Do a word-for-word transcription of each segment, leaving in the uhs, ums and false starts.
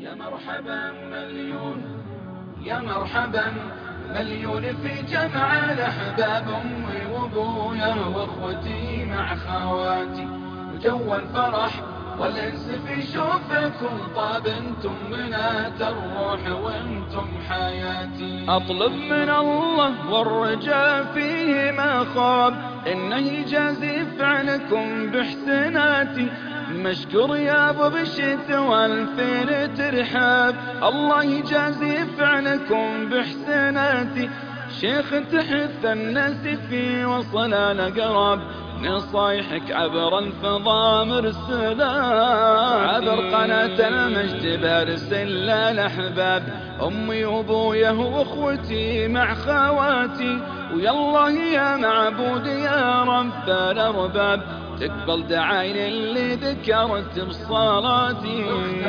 يا مرحبا مليون يا مرحبا مليون في جمع الأحباب، أمي وأبويا وأخوتي مع خواتي، وجو الفرح والأنس في شوفكم طاب، انتم بنات الروح وانتم حياتي. أطلب من الله والرجاء فيه ما خاب، إنه يجازي فعلكم بإحساناتي، مشكور يا ابو بشت والفين ترحاب، الله يجازي فعلكم بإحساناتي، شيخ تحث الناس في وصل الأقرب، نصايحك عبر الفضاء مرسلة، عبر قناة المجد برسل الأحباب، أمي وأبويا وأخوتي مع خواتي، ويالله يا معبود يا رب الأرباب، تقبل دعاين اللي ذكرت بصلاتي.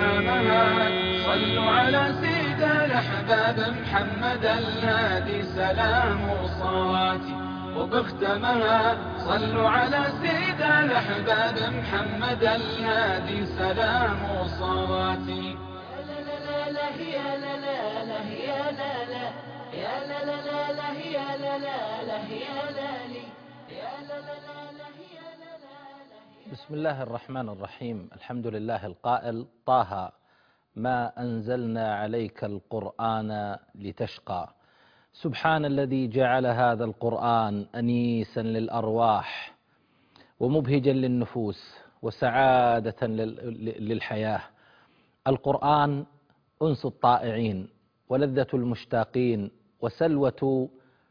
صلوا على سيد الأحباب محمد الهادي سلام وصلاتي، وبختمها صلوا على سيد الأحباب محمد الهادي سلام وصلاتي. يا لا لا لا يا لا لا لا يا لا لا يا لا لا لا لا يا لا لا لا يا لا لي يا لا لا لا يا لا لا. بسم الله الرحمن الرحيم. الحمد لله القائل: طه ما أنزلنا عليك القرآن لتشقى، سبحان الذي جعل هذا القرآن أنيسا للأرواح ومبهجا للنفوس وسعادة للحياة. القرآن أنس الطائعين ولذة المشتاقين وسلوة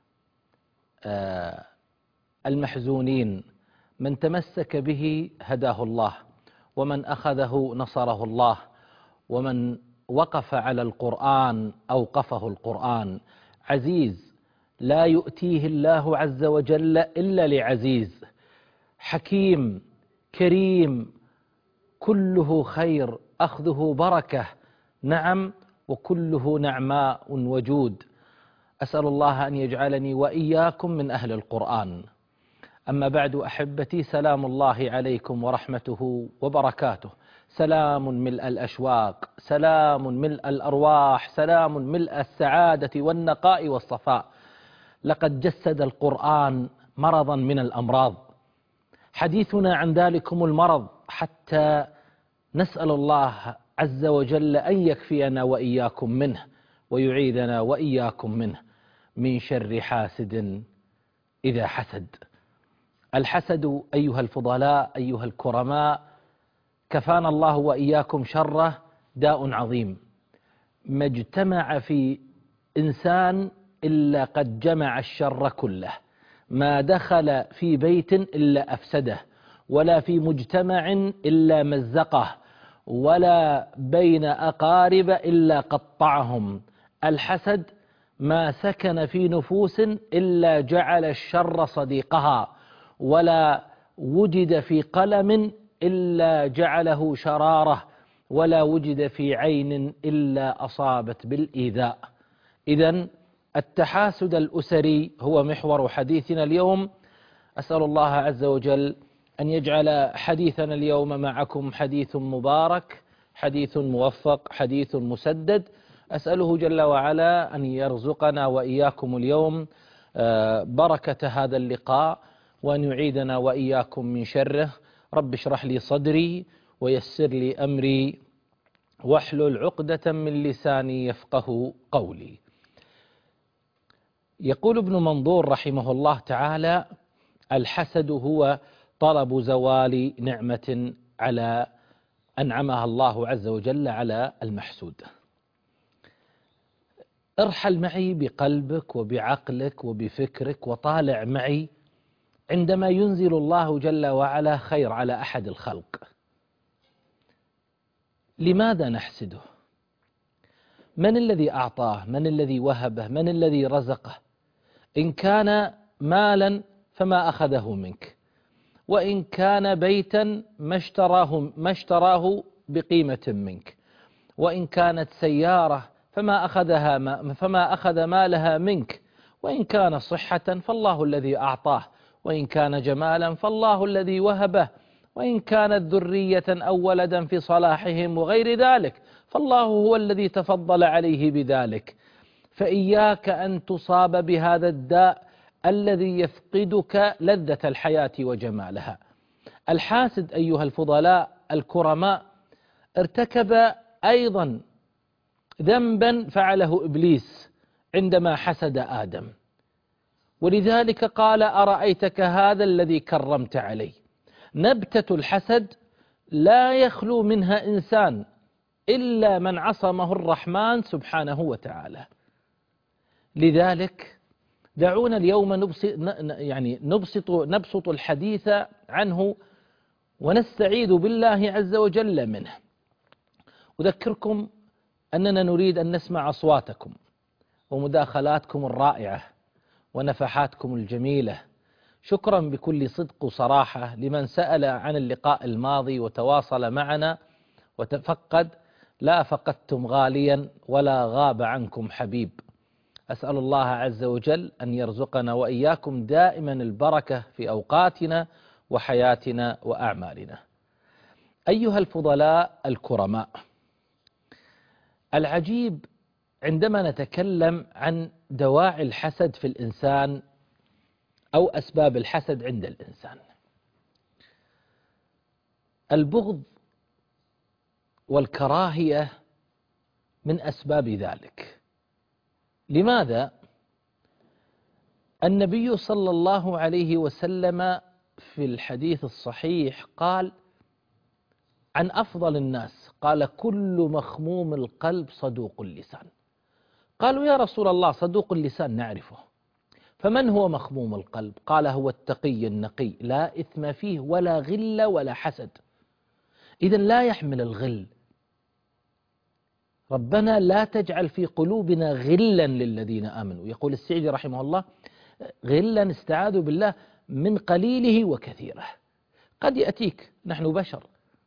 المحزونين، من تمسك به هداه الله، ومن أخذه نصره الله، ومن وقف على القرآن أوقفه القرآن. عزيز لا يؤتيه الله عز وجل إلا لعزيز، حكيم كريم كله خير، أخذه بركة، نعم وكله نعماء وجود. أسأل الله أن يجعلني وإياكم من أهل القرآن. أما بعد أحبتي، سلام الله عليكم ورحمته وبركاته، سلام ملء الأشواق، سلام ملء الأرواح، سلام ملء السعادة والنقاء والصفاء. لقد جسد القرآن مرضا من الأمراض، حديثنا عن ذلكم المرض حتى نسأل الله عز وجل أن يكفينا وإياكم منه ويعيذنا وإياكم منه، من شر حاسد إذا حسد. الحسد أيها الفضلاء أيها الكرماء، كفانا الله وإياكم شره، داء عظيم ما اجتمع في إنسان إلا قد جمع الشر كله، ما دخل في بيت إلا أفسده، ولا في مجتمع إلا مزقه، ولا بين أقارب إلا قطعهم. الحسد ما سكن في نفوس إلا جعل الشر صديقها، ولا وجد في قلم إلا جعله شراره، ولا وجد في عين إلا أصابت بالإيذاء. إذن التحاسد الأسري هو محور حديثنا اليوم. أسأل الله عز وجل أن يجعل حديثنا اليوم معكم حديث مبارك، حديث موفق، حديث مسدد. أسأله جل وعلا أن يرزقنا وإياكم اليوم بركة هذا اللقاء، وأن يعيدنا وإياكم من شره. رب اشرح لي صدري ويسر لي أمري واحلل عقدة من لساني يفقه قولي. يقول ابن منظور رحمه الله تعالى: الحسد هو طلب زوال نعمة على أنعمها الله عز وجل على المحسود. ارحل معي بقلبك وبعقلك وبفكرك وطالع معي عندما ينزل الله جل وعلا خير على أحد الخلق، لماذا نحسده؟ من الذي أعطاه؟ من الذي وهبه؟ من الذي رزقه؟ إن كان مالا فما أخذه منك، وإن كان بيتا ما اشتراه, ما اشتراه بقيمة منك، وإن كانت سيارة فما أخذها ما فما أخذ مالها منك، وإن كان صحة فالله الذي أعطاه، وإن كان جمالا فالله الذي وهبه، وإن كانت ذرية أو ولدا في صلاحهم وغير ذلك، فالله هو الذي تفضل عليه بذلك. فإياك أن تصاب بهذا الداء الذي يفقدك لذة الحياة وجمالها. الحاسد أيها الفضلاء الكرماء ارتكب أيضا ذنبا فعله إبليس عندما حسد آدم، ولذلك قال أرأيتك هذا الذي كرمت عليه. نبتة الحسد لا يخلو منها إنسان إلا من عصمه الرحمن سبحانه وتعالى. لذلك دعونا اليوم نبسط يعني نبسط نبسط الحديث عنه ونستعيذ بالله عز وجل منه. أذكركم أننا نريد أن نسمع أصواتكم ومداخلاتكم الرائعة ونفحاتكم الجميلة. شكرا بكل صدق وصراحة لمن سأل عن اللقاء الماضي وتواصل معنا وتفقد. لا فقدتم غاليا ولا غاب عنكم حبيب. أسأل الله عز وجل أن يرزقنا وإياكم دائما البركة في أوقاتنا وحياتنا وأعمالنا. أيها الفضلاء الكرماء، العجيب عندما نتكلم عن دواعي الحسد في الإنسان أو أسباب الحسد عند الإنسان، البغض والكراهية من أسباب ذلك. لماذا؟ النبي صلى الله عليه وسلم في الحديث الصحيح قال عن أفضل الناس، قال كل مخموم القلب صدوق اللسان. قالوا يا رسول الله صدوق اللسان نعرفه، فمن هو مخموم القلب؟ قال هو التقي النقي لا إثم فيه ولا غل ولا حسد. إذن لا يحمل الغل. ربنا لا تجعل في قلوبنا غلا للذين آمنوا. يقول السعدي رحمه الله غلا استعاذوا بالله من قليله وكثيره. قد يأتيك، نحن بشر،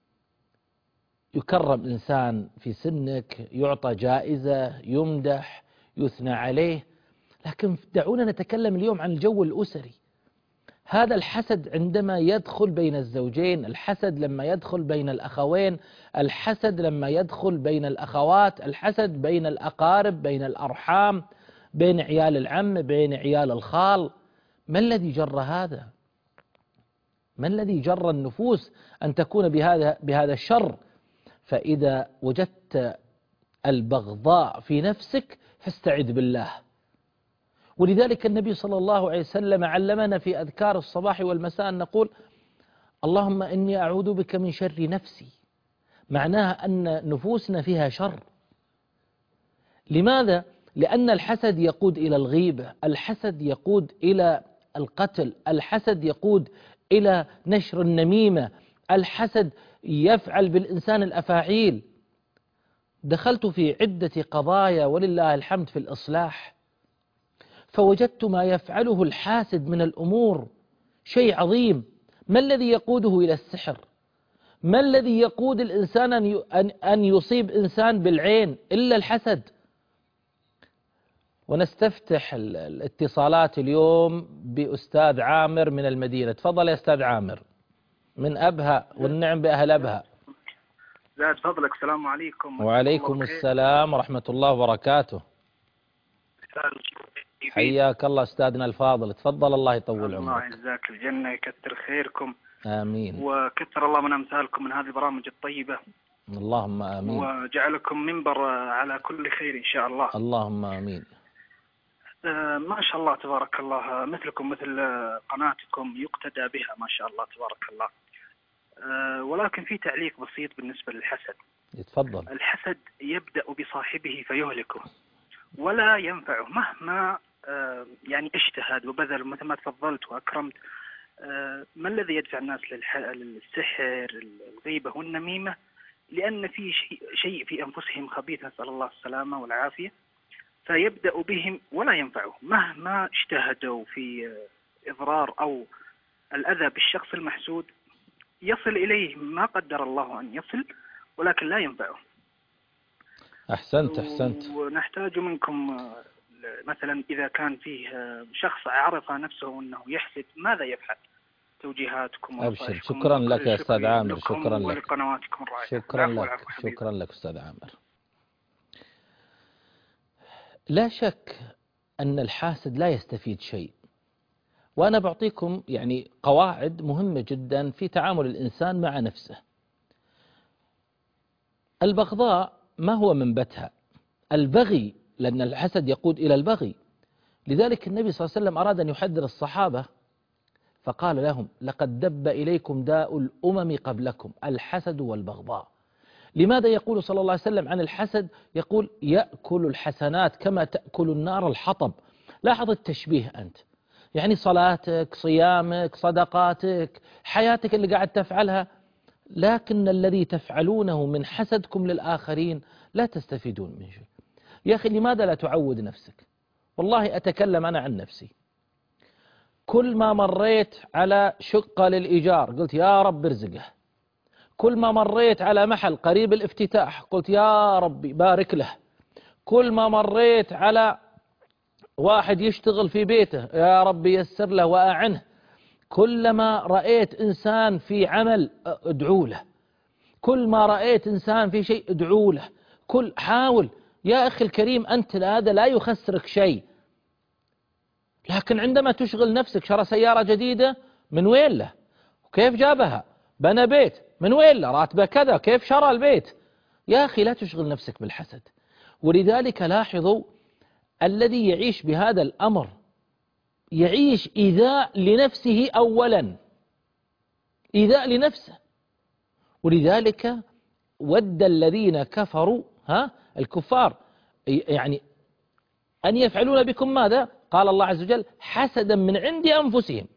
يكرم إنسان في سنك، يعطى جائزة، يمدح، يثنى عليه، لكن دعونا نتكلم اليوم عن الجو الأسري. هذا الحسد عندما يدخل بين الزوجين، الحسد لما يدخل بين الأخوين، الحسد لما يدخل بين الأخوات، الحسد بين الأقارب، بين الأرحام، بين عيال العم، بين عيال الخال. ما الذي جر هذا؟ ما الذي جر النفوس أن تكون بهذا بهذا الشر؟ فإذا وجدت البغضاء في نفسك فاستعذ بالله. ولذلك النبي صلى الله عليه وسلم علمنا في أذكار الصباح والمساء أن نقول اللهم إني أعوذ بك من شر نفسي. معناها أن نفوسنا فيها شر. لماذا؟ لأن الحسد يقود إلى الغيبة، الحسد يقود إلى القتل، الحسد يقود إلى نشر النميمة، الحسد يفعل بالإنسان الأفاعيل. دخلت في عدة قضايا ولله الحمد في الإصلاح، فوجدت ما يفعله الحاسد من الأمور شيء عظيم. ما الذي يقوده إلى السحر؟ ما الذي يقود الإنسان أن يصيب إنسان بالعين إلا الحسد؟ ونستفتح الاتصالات اليوم بأستاذ عامر من المدينة. تفضل يا أستاذ عامر من أبها، والنعم بأهل أبها. زاد فضلك. السلام عليكم. وعليكم السلام ورحمة الله وبركاته. حياك الله أستاذنا الفاضل، تفضل الله يطول عمرك. الله يجزاك الجنة، يكثر خيركم. آمين. وكثر الله من أمثالكم من هذه البرامج الطيبة. اللهم آمين. وجعلكم منبر على كل خير إن شاء الله. اللهم آمين. آه ما شاء الله تبارك الله، مثلكم مثل قناتكم يقتدى بها ما شاء الله تبارك الله. آه ولكن في تعليق بسيط بالنسبة للحسد. يتفضل. الحسد يبدأ بصاحبه فيهلكه ولا ينفعه مهما آه يعني اجتهد وبذل، مثل ما تفضلت وأكرمت. آه ما الذي يدفع الناس للسحر، الغيبة والنميمة؟ لأن في شيء, شيء في أنفسهم خبيث، نسأل الله السلامة والعافية، فيبدأ بهم ولا ينفعه مهما اجتهدوا في إضرار أو الأذى بالشخص المحسود. يصل إليه ما قدر الله أن يصل ولكن لا ينفعه. أحسنت أحسنت. ونحتاج منكم مثلا إذا كان فيه شخص عرف نفسه أنه يحسد ماذا يفعل؟ توجيهاتكم أبشر. ونصائحكم. شكرا لك يا وكل أستاذ شكر عامر. لكم شكرا لك. ولقنواتكم الرائعة. شكرا العفو لك. والعفو حبيبي. شكرا لك أستاذ عامر. لا شك أن الحاسد لا يستفيد شيء، وأنا بعطيكم يعني قواعد مهمة جدا في تعامل الإنسان مع نفسه. البغضاء ما هو منبتها؟ البغي، لأن الحسد يقود إلى البغي. لذلك النبي صلى الله عليه وسلم أراد أن يحذر الصحابة فقال لهم: لقد دب إليكم داء الأمم قبلكم، الحسد والبغضاء. لماذا يقول صلى الله عليه وسلم عن الحسد؟ يقول: يأكل الحسنات كما تأكل النار الحطب. لاحظ التشبيه أنت، يعني صلاتك، صيامك، صدقاتك، حياتك اللي قاعد تفعلها، لكن الذي تفعلونه من حسدكم للآخرين لا تستفيدون من شيء. يا أخي لماذا لا تعود نفسك؟ والله أتكلم أنا عن نفسي، كل ما مريت على شقة للإيجار قلت يا رب ارزقه، كل ما مريت على محل قريب الافتتاح قلت يا ربي بارك له، كل ما مريت على واحد يشتغل في بيته يا رب يسر له وأعنه، كلما رأيت إنسان في عمل ادعو له، كل ما رأيت إنسان في شيء ادعو له، كل حاول يا أخي الكريم، أنت هذا لا يخسرك شيء. لكن عندما تشغل نفسك شرى سيارة جديدة، من وين له؟ وكيف جابها؟ بنى بيت، من وين له؟ راتبه كذا، كيف شرى البيت؟ يا أخي لا تشغل نفسك بالحسد. ولذلك لاحظوا الذي يعيش بهذا الأمر يعيش إيذاء لنفسه أولا، إيذاء لنفسه. ولذلك ود الذين كفروا، ها الكفار، يعني أن يفعلون بكم ماذا؟ قال الله عز وجل: حسدا من عند أنفسهم.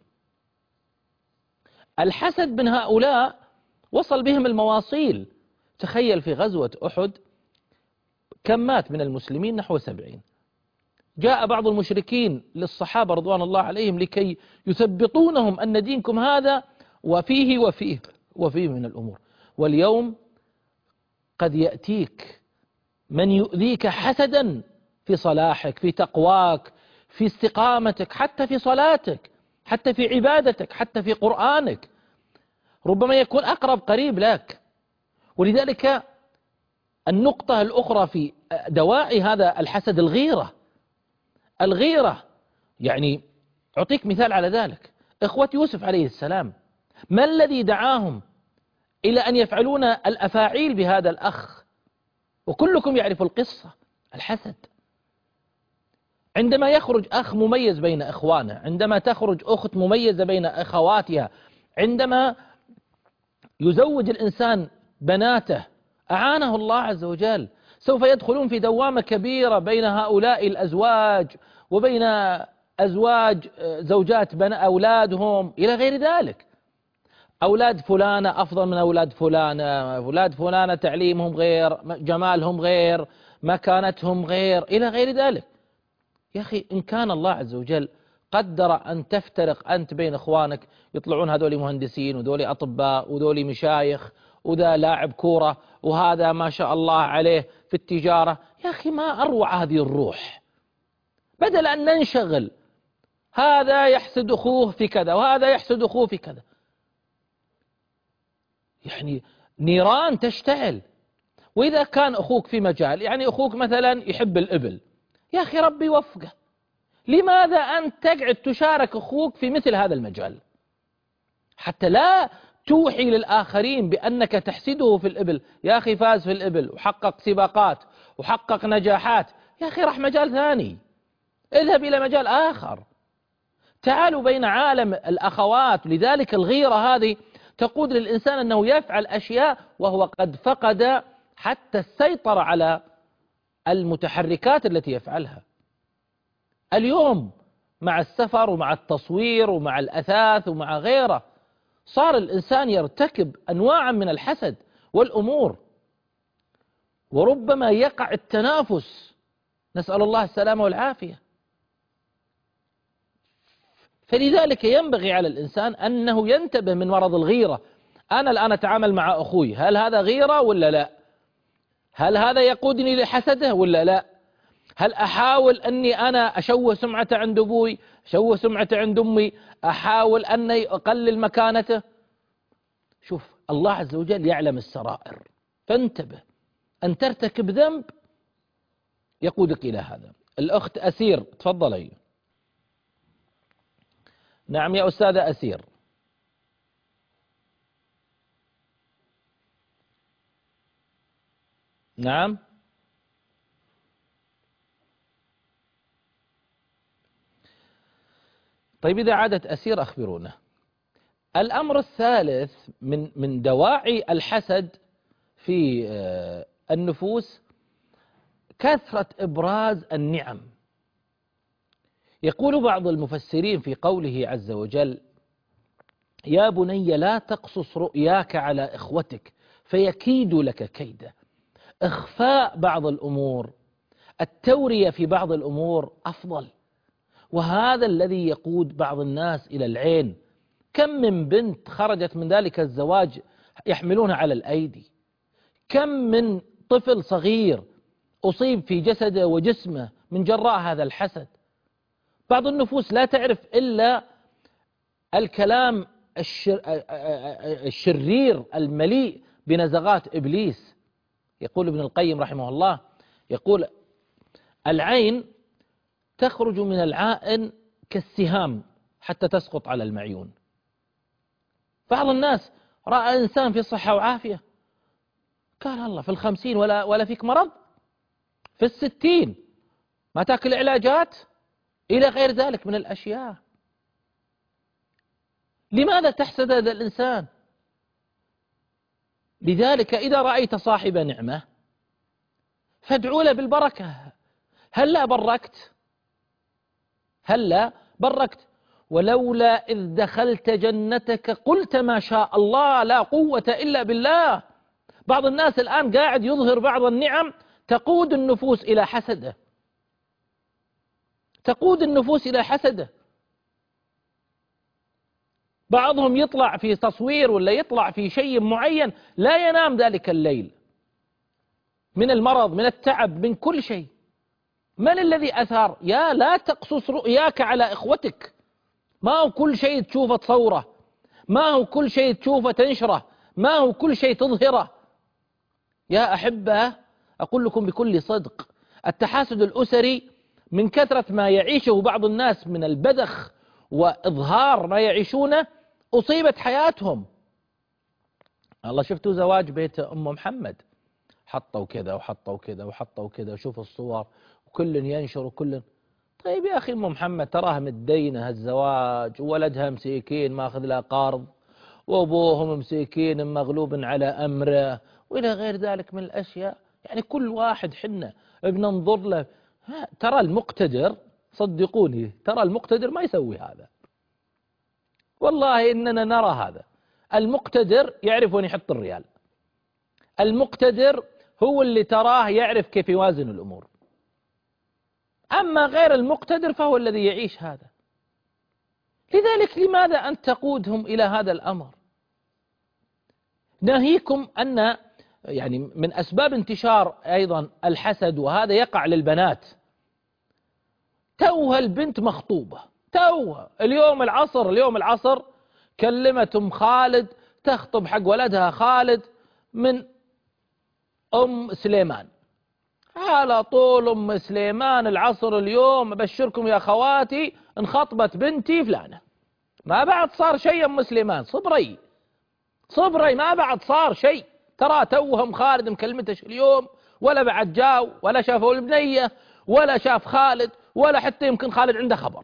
الحسد من هؤلاء وصل بهم المواصيل. تخيل في غزوة أحد كم مات من المسلمين؟ نحو سبعين. جاء بعض المشركين للصحابة رضوان الله عليهم لكي يثبطونهم أن دينكم هذا وفيه وفيه وفيه من الأمور. واليوم قد يأتيك من يؤذيك حسدا في صلاحك، في تقواك، في استقامتك، حتى في صلاتك، حتى في عبادتك، حتى في قرآنك، ربما يكون أقرب قريب لك. ولذلك النقطة الأخرى في دواعي هذا الحسد الغيرة. الغيرة يعني أعطيك مثال على ذلك. إخوة يوسف عليه السلام، ما الذي دعاهم إلى أن يفعلون الأفاعيل بهذا الأخ؟ وكلكم يعرف القصة، الحسد. عندما يخرج أخ مميز بين إخوانه، عندما تخرج أخت مميزة بين أخواتها، عندما يزوج الإنسان بناته أعانه الله عز وجل، سوف يدخلون في دوامة كبيرة بين هؤلاء الأزواج وبين أزواج زوجات بن أولادهم إلى غير ذلك. أولاد فلانة أفضل من أولاد فلانة، أولاد فلانة تعليمهم غير، جمالهم غير، مكانتهم غير، إلى غير ذلك. يا أخي إن كان الله عز وجل قدر أن تفترق أنت بين إخوانك، يطلعون هذول مهندسين وذولي أطباء وذولي مشايخ وذا لاعب كورة وهذا ما شاء الله عليه في التجارة، يا أخي ما أروع هذه الروح. بدل أن ننشغل هذا يحسد أخوه في كذا وهذا يحسد أخوه في كذا، يعني نيران تشتعل. وإذا كان أخوك في مجال، يعني أخوك مثلا يحب الإبل، يا أخي ربي يوفقه، لماذا أنت تقعد تشارك أخوك في مثل هذا المجال؟ حتى لا توحي للآخرين بأنك تحسده في الإبل. يا أخي فاز في الإبل وحقق سباقات وحقق نجاحات، يا أخي راح مجال ثاني، اذهب إلى مجال آخر. تعالوا بين عالم الأخوات. لذلك الغيرة هذه تقود للإنسان أنه يفعل أشياء وهو قد فقد حتى السيطرة على المتحركات التي يفعلها. اليوم مع السفر ومع التصوير ومع الأثاث ومع غيره صار الإنسان يرتكب أنواعا من الحسد والأمور، وربما يقع التنافس، نسأل الله السلامة والعافية. فلذلك ينبغي على الإنسان أنه ينتبه من مرض الغيرة. أنا الآن أتعامل مع أخوي، هل هذا غيرة ولا لا؟ هل هذا يقودني لحسده ولا لا؟ هل أحاول أني أنا أشوه سمعته عند أبوي، أشوه سمعته عند أمي، أحاول أني أقلل مكانته؟ شوف، الله عز وجل يعلم السرائر، فانتبه، أن ترتكب ذنب يقودك إلى هذا. الأخت أسير، تفضلي. نعم يا أستاذة أسير. نعم. طيب إذا عادت أسير أخبرونا. الأمر الثالث من من دواعي الحسد في النفوس كثرة إبراز النعم. يقول بعض المفسرين في قوله عز وجل: يا بني لا تقصص رؤياك على إخوتك فيكيدوا لك كيدا. إخفاء بعض الأمور، التورية في بعض الأمور أفضل، وهذا الذي يقود بعض الناس إلى العين. كم من بنت خرجت من ذلك الزواج يحملونها على الأيدي، كم من طفل صغير أصيب في جسده وجسمه من جراء هذا الحسد. بعض النفوس لا تعرف إلا الكلام الشر الشرير المليء بنزغات إبليس. يقول ابن القيم رحمه الله، يقول: العين تخرج من العائن كالسهام حتى تسقط على المعيون. بعض الناس رأى إنسان في صحة وعافية، قال: الله في الخمسين ولا ولا فيك مرض، في الستين ما تأكل علاجات، إلى غير ذلك من الأشياء. لماذا تحسد هذا الإنسان؟ لذلك إذا رأيت صاحب نعمة فادعوا له بالبركة. هلا بركت، هلا بركت. ولولا إذ دخلت جنتك قلت ما شاء الله لا قوة إلا بالله. بعض الناس الآن قاعد يظهر بعض النعم تقود النفوس إلى حسده، تقود النفوس إلى حسده. بعضهم يطلع في تصوير ولا يطلع في شيء معين لا ينام ذلك الليل من المرض، من التعب، من كل شيء. من الذي أثار؟ يا لا تقصص رؤياك على إخوتك. ما هو كل شيء تشوفه تصوره، ما هو كل شيء تشوفه تنشره، ما هو كل شيء تظهره. يا أحبة، أقول لكم بكل صدق، التحاسد الأسري من كثرة ما يعيشه بعض الناس من البذخ وإظهار ما يعيشونه أصيبت حياتهم. الله، شفتوا زواج بيت أم محمد، حطوا كذا وحطوا كذا وحطوا كذا، وشوفوا الصور وكل ينشر وكل. طيب يا أخي، أم محمد تراها متدينة هالزواج، وولدها مسيكين ماخذ له قرض، وأبوهم مسيكين مغلوب على أمره، وإلى غير ذلك من الأشياء. يعني كل واحد حنا بننظر له. ترى المقتدر، صدقوني، ترى المقتدر ما يسوي هذا. والله إننا نرى هذا. المقتدر يعرف وين يحط الريال، المقتدر هو اللي تراه يعرف كيف يوازن الأمور. أما غير المقتدر فهو الذي يعيش هذا. لذلك لماذا أن تقودهم إلى هذا الأمر؟ ناهيكم أن يعني من أسباب انتشار أيضا الحسد، وهذا يقع للبنات. توها البنت مخطوبة، توها اليوم العصر، اليوم العصر كلمت أم خالد تخطب حق ولدها خالد من أم سليمان. على طول أم سليمان العصر اليوم: أبشركم يا خواتي انخطبت بنتي فلانة. ما بعد صار شيء أم سليمان، صبري صبري، ما بعد صار شيء. ترى توهم خالد مكلمتش اليوم، ولا بعد جاو، ولا شافوا البنية، ولا شاف خالد، ولا حتى يمكن خالد عنده خبر.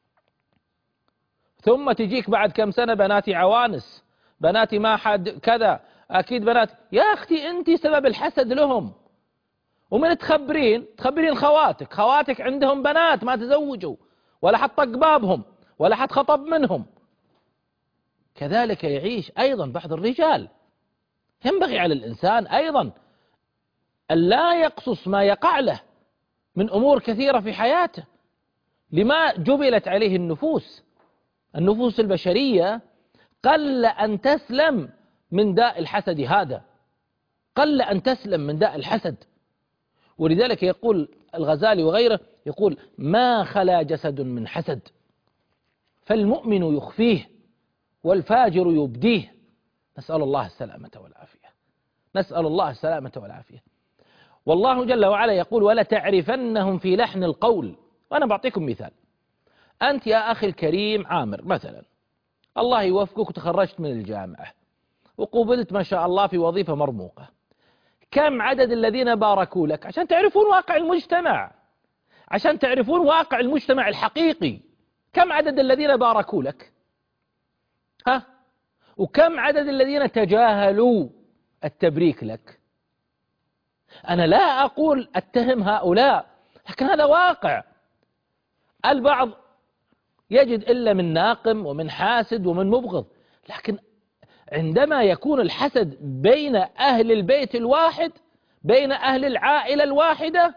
ثم تجيك بعد كم سنة: بناتي عوانس، بناتي ما حد كذا، أكيد بناتي. يا أختي أنت سبب الحسد لهم. ومن تخبرين تخبرين خواتك، خواتك عندهم بنات ما تزوجوا، ولا حد طق بابهم، ولا حد خطب منهم. كذلك يعيش أيضا بعض الرجال. ينبغي على الإنسان أيضا أن لا يقصص ما يقع له من أمور كثيرة في حياته، لما جبلت عليه النفوس. النفوس البشرية قل أن تسلم من داء الحسد هذا، قل أن تسلم من داء الحسد. ولذلك يقول الغزالي وغيره يقول: ما خلا جسد من حسد، فالمؤمن يخفيه والفاجر يبديه. نسأل الله السلامة والعافية، نسأل الله السلامة والعافية. والله جل وعلا يقول: ولتعرفنهم في لحن القول. وأنا بعطيكم مثال. أنت يا أخي الكريم عامر مثلا، الله يوفقك وتخرجت من الجامعة وقبلت ما شاء الله في وظيفة مرموقة. كم عدد الذين باركوا لك عشان تعرفون واقع المجتمع، عشان تعرفون واقع المجتمع الحقيقي؟ كم عدد الذين باركوا لك؟ ها؟ وكم عدد الذين تجاهلوا التبريك لك؟ أنا لا أقول أتهم هؤلاء، لكن هذا واقع. البعض يجد إلا من ناقم ومن حاسد ومن مبغض، لكن عندما يكون الحسد بين أهل البيت الواحد، بين أهل العائلة الواحدة.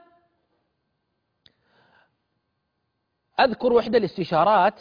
أذكر وحدة الاستشارات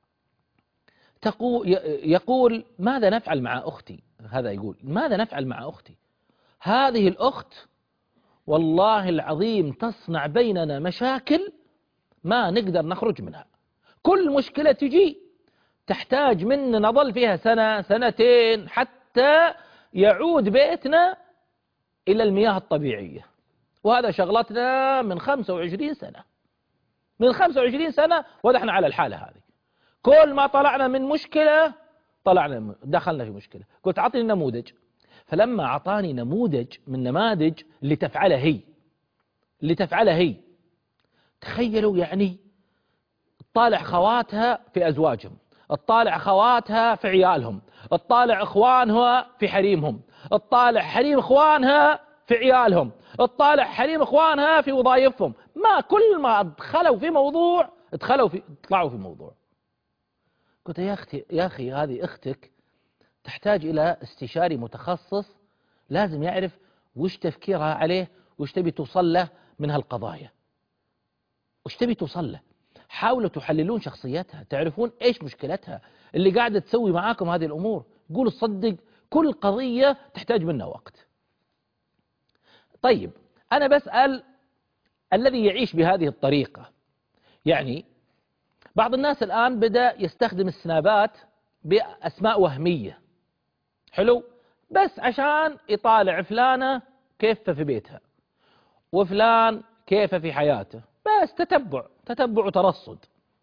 يقول: ماذا نفعل مع أختي؟ هذا يقول: ماذا نفعل مع أختي؟ هذه الأخت والله العظيم تصنع بيننا مشاكل ما نقدر نخرج منها. كل مشكلة تجي تحتاج منا نظل فيها سنة سنتين حتى يعود بيتنا إلى المياه الطبيعية، وهذا شغلتنا من خمسة وعشرين سنة، من خمسة وعشرين سنة ونحن على الحالة هذه. كل ما طلعنا من مشكلة طلعنا دخلنا في مشكلة. قلت: أعطني نموذج. فلما أعطاني نموذج من نماذج اللي تفعلها هي اللي تفعلها هي تخيلوا، يعني تطالع خواتها في أزواجهم، تطالع خواتها في عيالهم، تطالع إخوانها في حريمهم، تطالع حريم إخوانها في عيالهم، تطالع حريم إخوانها في وظائفهم. ما كل ما دخلوا في موضوع دخلوا في طلعوا في موضوع. قلت: يا أختي يا أخي هذه أختك تحتاج إلى استشاري متخصص، لازم يعرف وش تفكيرها عليه، وش تبي توصل له من هالقضايا، وش تبي توصل له. حاولوا تحللون شخصيتها، تعرفون إيش مشكلتها اللي قاعدة تسوي معاكم هذه الأمور. قولوا صدق كل قضية تحتاج منا وقت. طيب أنا بسأل الذي يعيش بهذه الطريقة، يعني بعض الناس الآن بدأ يستخدم السنابات بأسماء وهمية، حلو، بس عشان يطالع فلانة كيف في بيتها وفلان كيف في حياته، بس تتبع تتبع وترصد.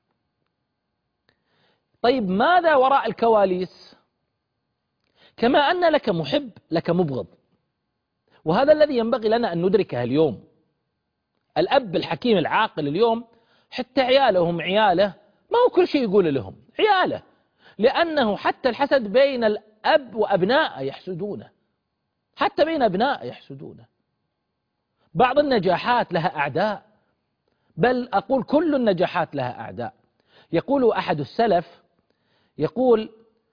طيب ماذا وراء الكواليس؟ كما أن لك محب لك مبغض، وهذا الذي ينبغي لنا أن ندركه اليوم. الأب الحكيم العاقل اليوم حتى عياله هم عياله، ما هو كل شيء يقول لهم عياله، لأنه حتى الحسد بين الأب وأبنائه يحسدونه، حتى بين أبنائه يحسدونه. بعض النجاحات لها أعداء، بل أقول كل النجاحات لها أعداء. يقول أحد السلف، يقول: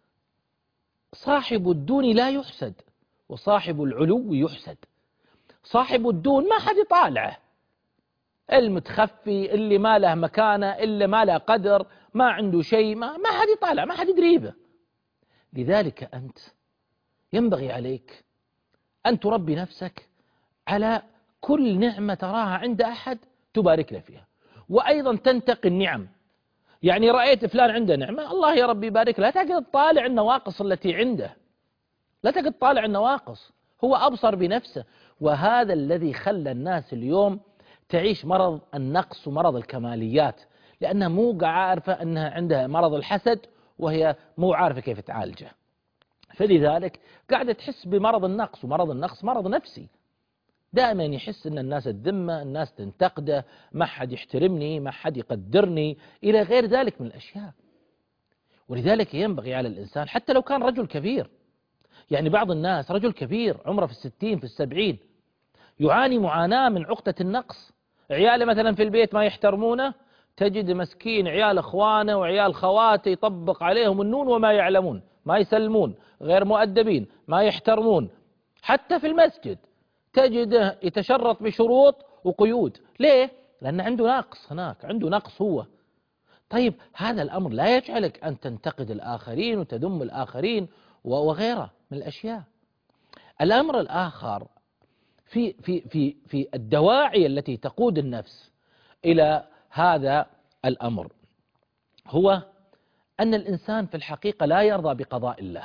صاحب الدون لا يحسد وصاحب العلو يحسد. صاحب الدون ما حد يطالعه، المتخفي اللي ما له مكانة، اللي ما له قدر، ما عنده شيء، ما, ما حد يطالع، ما حد يدري به. لذلك أنت ينبغي عليك أن تربي نفسك على كل نعمة تراها عند أحد تبارك له فيها، وأيضا تنتقي النعم. يعني رأيت فلان عنده نعمة، الله يا ربي يبارك له، لا تقعد تطالع النواقص التي عنده، لا تقعد تطالع النواقص، هو أبصر بنفسه. وهذا الذي خلى الناس اليوم تعيش مرض النقص ومرض الكماليات، لأنها مو عارفة أنها عندها مرض الحسد وهي مو عارفة كيف تعالجه، فلذلك قاعدة تحس بمرض النقص. ومرض النقص مرض نفسي، دائما يحس أن الناس الذمة، الناس تنتقده، ما حد يحترمني، ما حد يقدرني، إلى غير ذلك من الأشياء. ولذلك ينبغي على الإنسان حتى لو كان رجل كبير، يعني بعض الناس رجل كبير عمره في الستين في السبعين يعاني معاناة من عقدة النقص، عياله مثلا في البيت ما يحترمونه، تجد مسكين عيال اخوانه وعيال خواته يطبق عليهم النون وما يعلمون، ما يسلمون، غير مؤدبين، ما يحترمون. حتى في المسجد تجده يتشرط بشروط وقيود. ليه؟ لأن عنده نقص هناك، عنده نقص هو. طيب هذا الأمر لا يجعلك أن تنتقد الآخرين وتذم الآخرين وغيره من الأشياء. الأمر الآخر في في في في الدواعي التي تقود النفس إلى هذا الأمر هو أن الإنسان في الحقيقة لا يرضى بقضاء الله.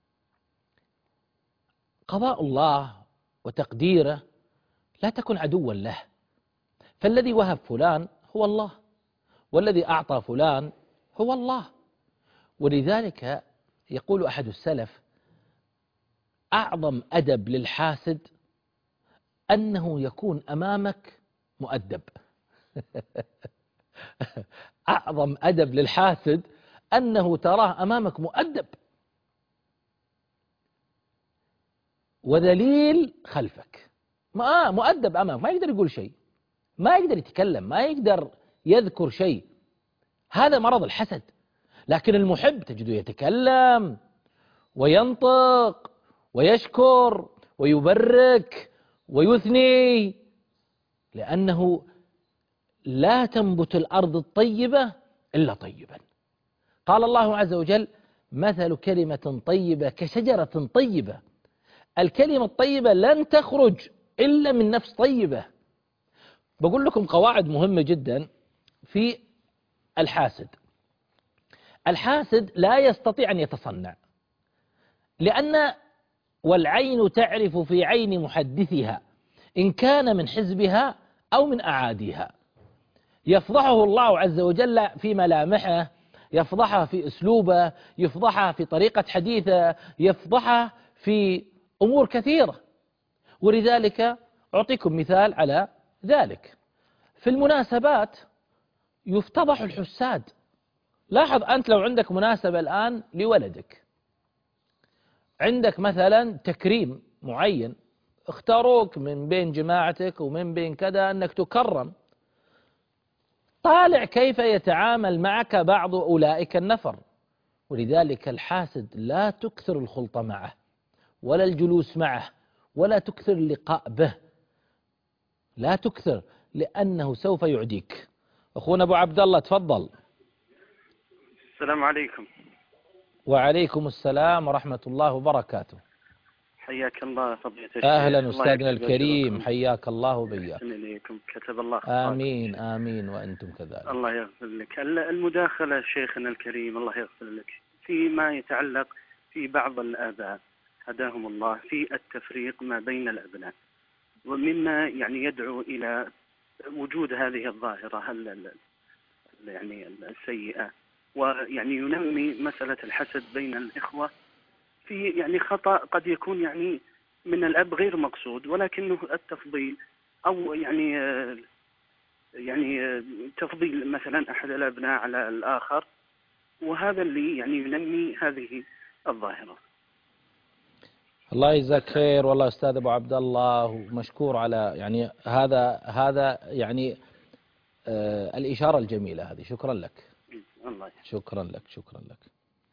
قضاء الله وتقديره لا تكن عدوا له، فالذي وهب فلان هو الله، والذي أعطى فلان هو الله. ولذلك يقول أحد السلف: أعظم أدب للحاسد أنه يكون أمامك مؤدب. أعظم أدب للحاسد أنه تراه أمامك مؤدب وذليل خلفك، ما مؤدب أمامك، ما يقدر يقول شيء، ما يقدر يتكلم، ما يقدر يذكر شيء. هذا مرض الحسد. لكن المحب تجده يتكلم وينطق ويشكر ويبرك ويثني، لأنه لا تنبت الأرض الطيبة إلا طيبا. قال الله عز وجل: مثل كلمة طيبة كشجرة طيبة. الكلمة الطيبة لن تخرج إلا من نفس طيبة. بقول لكم قواعد مهمة جدا في الحاسد. الحاسد لا يستطيع أن يتصنع، لأن والعين تعرف في عين محدثها إن كان من حزبها أو من أعاديها. يفضحه الله عز وجل في ملامحه، يفضحها في أسلوبه، يفضحها في طريقة حديثه، يفضحها في أمور كثيرة. ولذلك أعطيكم مثال على ذلك. في المناسبات يفتضح الحساد. لاحظ أنت لو عندك مناسبة الآن لولدك، عندك مثلا تكريم معين، اختاروك من بين جماعتك ومن بين كذا أنك تكرم، طالع كيف يتعامل معك بعض أولئك النفر. ولذلك الحاسد لا تكثر الخلطة معه ولا الجلوس معه ولا تكثر اللقاء به، لا تكثر، لأنه سوف يعديك. أخونا أبو عبد الله تفضل. السلام عليكم. وعليكم السلام ورحمة الله وبركاته. حياك الله فضيلة الشيخ. أهلا أستاذنا الكريم، حياك الله وبياك. إليكم كتب الله. آمين آمين وأنتم كذلك. الله يغفر لك. المداخلة شيخنا الكريم الله يغفر لك فيما يتعلق في بعض الآباء هداهم الله في التفريق ما بين الأبناء، ومما يعني يدعو إلى وجود هذه الظاهرة يعني السيئة، ويعني ينمي مسألة الحسد بين الإخوة في يعني خطأ قد يكون يعني من الأب غير مقصود، ولكنه التفضيل أو يعني يعني تفضيل مثلا أحد الأبناء على الآخر، وهذا اللي يعني ينمي هذه الظاهرة. الله يجزاك خير والله أستاذ أبو عبد الله، ومشكور على يعني هذا هذا يعني آه الإشارة الجميلة هذه، شكرا لك. الله شكرا لك شكرا لك.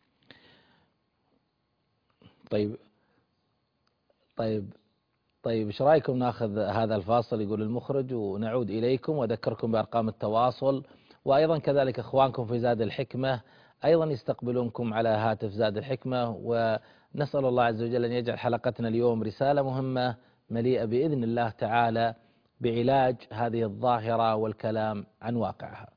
طيب طيب طيب ايش رايكم ناخذ هذا الفاصل يقول المخرج ونعود اليكم، واذكركم بارقام التواصل، وايضا كذلك اخوانكم في زاد الحكمه ايضا يستقبلونكم على هاتف زاد الحكمه. ونسال الله عز وجل ان يجعل حلقتنا اليوم رساله مهمه مليئه باذن الله تعالى بعلاج هذه الظاهره والكلام عن واقعها.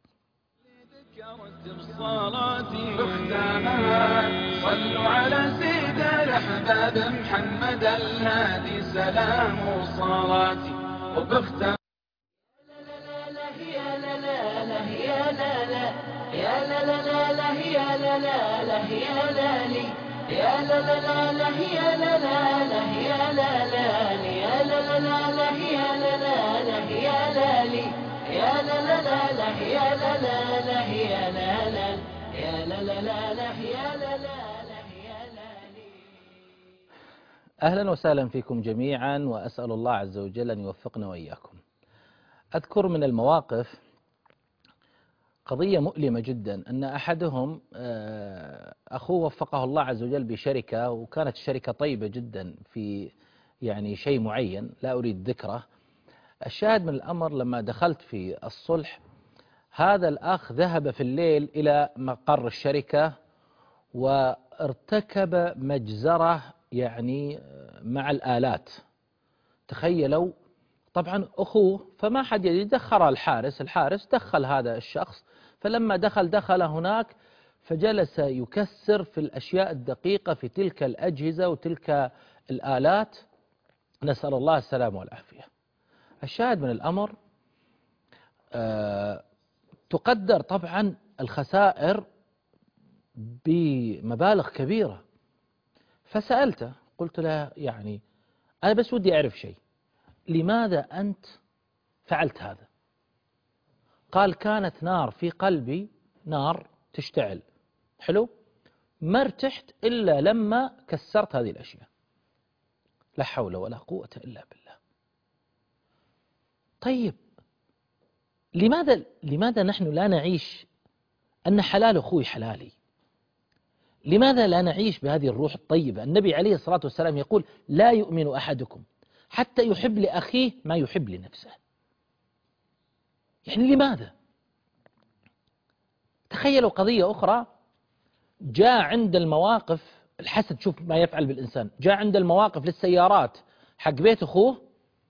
بختامها صلوا على سيد الأحباب محمد الهادي سلام وصلاتي. وبختام يا لا يا لا لا يا لا لا يا لا لا لا يا لا لا يا لا لي يا لا لا لا يا لا لا يا لا لا يا لا لا يا لا لا يا لا لي يا لا لا لا يا لا لا يا لا لا يا لا لا لا يا لا لا يا لا لي. أهلا وسهلا فيكم جميعا، وأسأل الله عز وجل أن يوفقنا وإياكم. أذكر من المواقف قضية مؤلمة جدا، أن أحدهم أخوه وفقه الله عز وجل بشركة، وكانت الشركة طيبة جدا في يعني شيء معين لا أريد ذكره. الشاهد من الأمر لما دخلت في الصلح، هذا الأخ ذهب في الليل إلى مقر الشركة وارتكب مجزرة يعني مع الآلات، تخيلوا طبعا أخوه، فما حد يدخل الحارس، الحارس دخل هذا الشخص، فلما دخل دخل هناك فجلس يكسر في الأشياء الدقيقة في تلك الأجهزة وتلك الآلات، نسأل الله السلامة والعافية. الشاهد من الأمر آه تقدر طبعا الخسائر بمبالغ كبيرة. فسألته قلت له يعني أنا بس ودي أعرف شيء، لماذا أنت فعلت هذا؟ قال كانت نار في قلبي، نار تشتعل، حلو، ما ارتحت إلا لما كسرت هذه الأشياء. لا حول ولا قوة إلا بالله. طيب لماذا لماذا نحن لا نعيش أن حلال أخوي حلالي؟ لماذا لا نعيش بهذه الروح الطيبة؟ النبي عليه الصلاة والسلام يقول لا يؤمن أحدكم حتى يحب لأخيه ما يحب لنفسه. يعني لماذا؟ تخيلوا قضية أخرى، جاء عند المواقف الحسد، شوف ما يفعل بالإنسان، جاء عند المواقف للسيارات حق بيت أخوه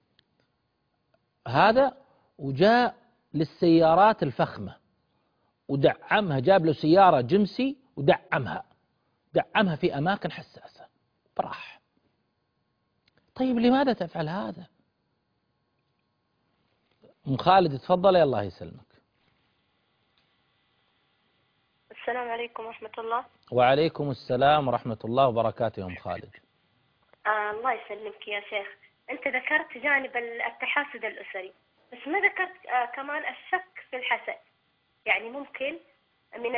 هذا، وجاء للسيارات الفخمة ودعمها، جاب له سيارة جمسي ودعمها، دعمها في أماكن حساسة براح. طيب لماذا تفعل هذا؟ أم خالد تفضل يا الله يسلمك. السلام عليكم ورحمة الله. وعليكم السلام ورحمة الله وبركاته يا أم خالد. آه الله يسلمك يا شيخ. أنت ذكرت جانب التحاسد الأسري، بس ما ذكرت آه كمان الشك في الحسد. يعني ممكن من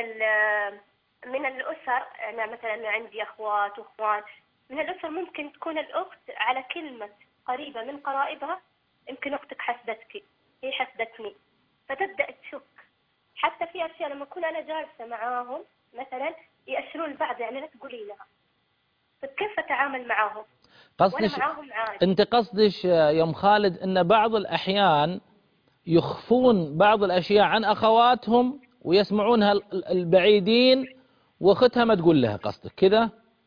من الأسر، أنا مثلا عندي أخوات وأخوان، من الأسر ممكن تكون الأخت على كلمة قريبة من قرائبها، يمكن أختك حسدتك، هي حسدتني، فتبدأ تشك. حتى في أشياء لما أكون أنا جالسة معاهم مثلا يأشرون البعض، يعني لا تقولي لها، فكيف أتعامل معاهم؟ قصدش معاهم عادي. أنت قصدش يا أم خالد أن بعض الأحيان يخفون بعض الأشياء عن أخواتهم ويسمعونها البعيدين وأختها ما تقول لها، قصدك كذا؟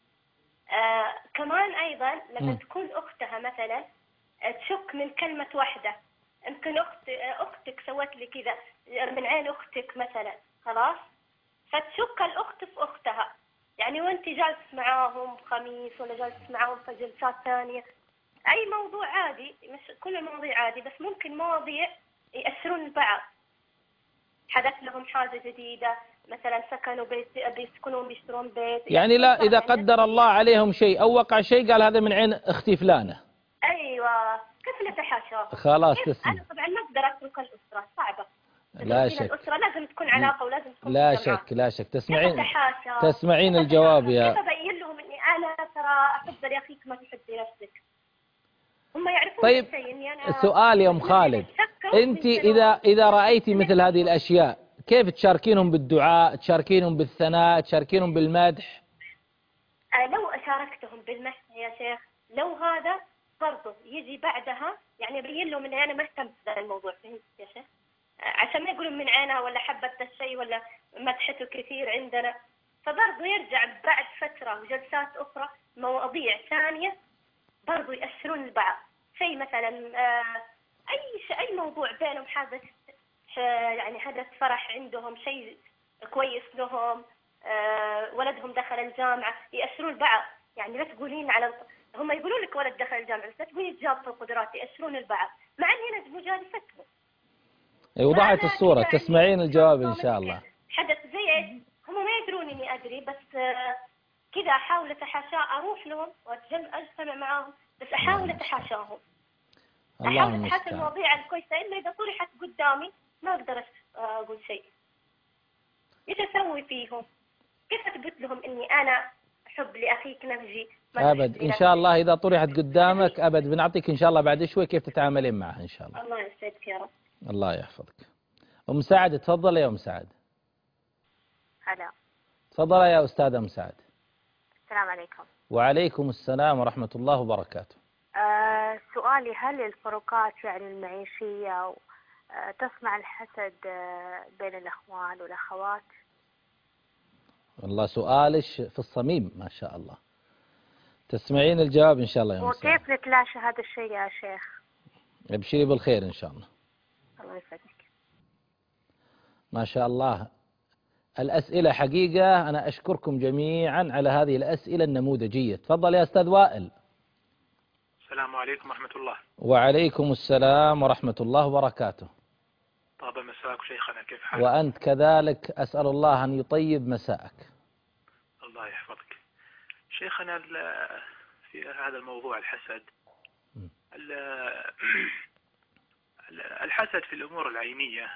آه كمان أيضا لما م. تكون أختها مثلا تشك من كلمة واحدة، يمكن أخت أختك سوت لي كذا من عين أختك مثلا، خلاص فتشك الأخت في أختها. يعني وأنت جالس معاهم خميس ولا جالس معاهم في جلسات ثانية، أي موضوع عادي، مش كل المواضيع عادي، بس ممكن مواضيع يأثرون البعض. حدث لهم حاجة جديدة مثلا، سكنوا بيت، بيسكنون بيشترون بيت، يعني لا إذا قدر الله عليهم شيء أو وقع شيء قال هذا من عين أختي فلانة. أيوة، كيف نتحاشاه؟ خلاص تسمع. أنا طبعا ما أقدر أترك الأسرة، صعبة. لا شك. الأسرة لازم تكون علاقة ولازم تكون لا شك لا شك. تسمعين تسمعين الجواب يا. كيف أبين لهم إني أنا ترى أحب لأخيك ما تحبي نفسك؟ هم يعرفون طيب الشيء إني أنا. سؤال يا أم خالد، أنت إذا إذا رأيتي مثل هذه الأشياء كيف تشاركينهم بالدعاء، تشاركينهم بالثناء، تشاركينهم بالمدح؟ آه لو أشاركتهم بالمدح يا شيخ، لو هذا برضه يجي بعدها يعني أبين لهم إني أنا مهتم بهذا الموضوع، فهمت يا شيخ؟ عشان ما يقولون من عينها ولا حبت الشيء ولا مدحته كثير عندنا، فبرضه يرجع بعد فترة وجلسات أخرى مواضيع ثانية برضه يأثرون البعض. شيء مثلا أي شيء، أي موضوع بينهم حدث، يعني حدث فرح عندهم، شيء كويس لهم، ولدهم دخل الجامعة، يأثرون البعض. يعني لا تقولين على، هم يقولون لك ولد دخل الجامعة بس لا تقولين جاب في القدرات، يأثرون البعض مع أني أنا مجالستهم. وضعت الصورة، تسمعين الجواب إن شاء الله. حدث زي هم ما يدرون إني أدري، بس كذا أحاول أتحاشى، أروح لهم وأتجمع أجتمع معاهم، بس أحاول أتحاشاهم، أحاول أتحاشى المواضيع الكويسة، إلا إذا طرحت قدامي ما أقدر أقول شيء. إيش أسوي فيهم؟ كيف أثبت لهم إني أنا أحب لأخيك نفسي؟ أبد إن شاء الله إذا طرحت قدامك أبد بنعطيك إن شاء الله بعد شوي كيف تتعاملين معها إن شاء الله. الله يسعدك يا رب. الله يحفظك. أم سعد تفضل يا أم سعد. هلا. تفضل يا أستاذة أم سعد. السلام عليكم. وعليكم السلام ورحمة الله وبركاته. آه سؤالي، هل الفروقات يعني المعيشية آه تصنع الحسد آه بين الأخوان والأخوات؟ والله سؤالش في الصميم ما شاء الله. تسمعين الجواب إن شاء الله يوم السبت. وكيف نتلاشى هذا الشيء يا شيخ؟ ابشري بالخير إن شاء الله. الله يسعدك. ما شاء الله، الأسئلة حقيقة أنا أشكركم جميعا على هذه الأسئلة النموذجية. تفضل يا أستاذ وائل. السلام عليكم ورحمة الله. وعليكم السلام ورحمة الله وبركاته. طاب مساك شيخنا، كيف حالك؟ وأنت كذلك، أسأل الله أن يطيب مساءك. الله يحفظك. شيخنا في هذا الموضوع الحسد، الحسد في الأمور العينية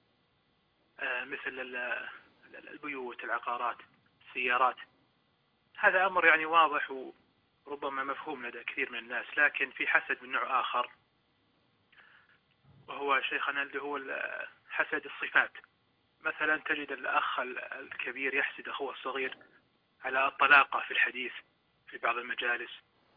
مثل البيوت، العقارات، السيارات، هذا أمر يعني واضح وربما مفهوم لدى كثير من الناس. لكن في حسد من نوع آخر، وهو شيخنا اللي هو حسد الصفات. مثلا تجد الأخ الكبير يحسد أخوه الصغير على الطلاقة في الحديث في بعض المجالس،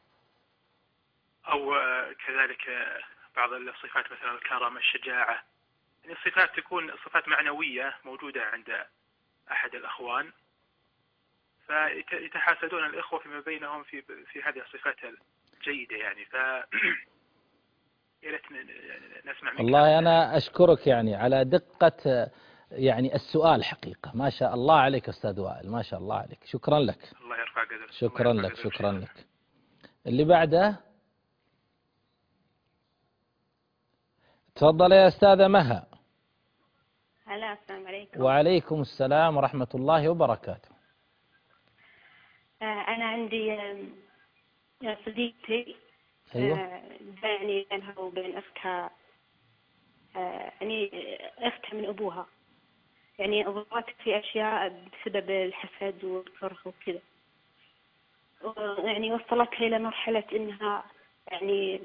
أو كذلك بعض الصفات مثلا الكرم، الشجاعة. يعني الصفات تكون صفات معنوية موجودة عند أحد الأخوان، فيتحاسدون الإخوة فيما بينهم في في هذه الصفات الجيدة. يعني ف نسمع منك. والله أنا أشكرك يعني على دقة يعني السؤال حقيقة. ما شاء الله عليك أستاذ وائل، ما شاء الله عليك. شكرا لك. الله يرفع قدرك. شكرا لك. شكرا لك. اللي بعده تفضل يا أستاذة مها. هلا، السلام عليكم. وعليكم السلام ورحمة الله وبركاته. آه أنا عندي آه صديقتي. أيوة. آه يعني بينها وبين أختها، آه يعني أختها من أبوها، يعني ضرت في أشياء بسبب الحسد والكره وكذا، يعني وصلتها إلى مرحلة إنها يعني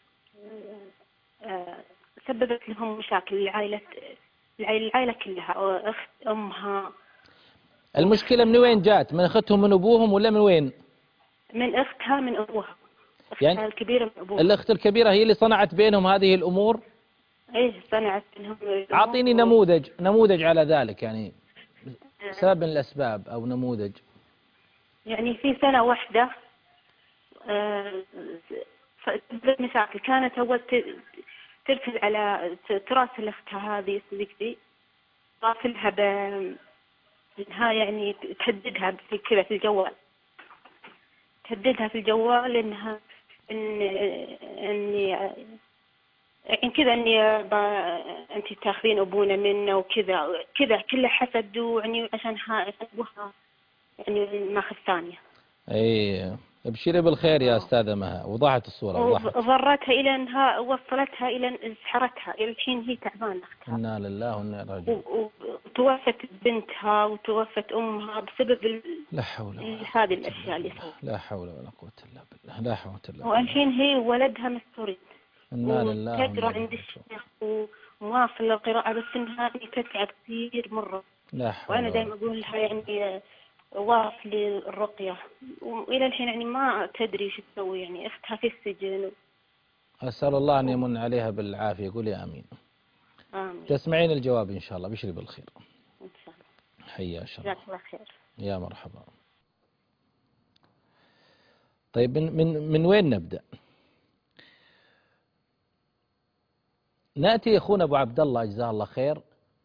آه سببت لهم مشاكل. العائلة العائلة كلها، أخت أمها. المشكلة من وين جات؟ من أختهم من أبوهم ولا من وين؟ من أختها من أبوها. أختها يعني الكبيرة من أبوها. الأخت الكبيرة هي اللي صنعت بينهم هذه الأمور؟ إيه صنعت بينهم الأمور. أعطيني و... نموذج نموذج على ذلك، يعني سبب من الأسباب أو نموذج. يعني في سنة واحدة آه فسببت مشاكل. كانت أول ترسل على تراسل أختها هذه صديقتي، تراسلها بإنها يعني تهددها في كذا في الجوال، تهددها في الجوال إنها إن إني يعني كذا إني أنت تأخذين أبونا منا وكذا كذا، كله حسد يعني عشان أبوها يعني ماخذ ثانية. أي ابشري بالخير يا أستاذة مها، وضحت الصورة. وضحت. وضرتها إلى أنها وصلتها إلى سحرتها، إلى الحين هي تعبانة أختها. إنا لله وإنا إليه راجعون. وتوفت بنتها وتوفت أمها بسبب ال... لا حول ولا قوة. هذه الأشياء اللي سوت. لا حول ولا قوة إلا بالله. لا حول ولا قوة. والحين هي ولدها مستورد. إنا لله. وتقرأ عند الشيخ ومواصل القراءة، بس إنها تتعب كثير مرة. لا حول. وأنا دائما أقول لها يعني واصلي الرقية، وإلى الحين يعني ما تدري شو تسوي. يعني أختها في السجن. أسأل الله أن يمن عليها بالعافية. قولي آمين. آمين. تسمعين الجواب إن شاء الله. بشري بالخير إن شاء الله. حيا إن شاء الله. جزاك الله خير. يا مرحبا. طيب من من من وين نبدأ؟ نأتي أخونا أبو عبد الله جزاه الله خير،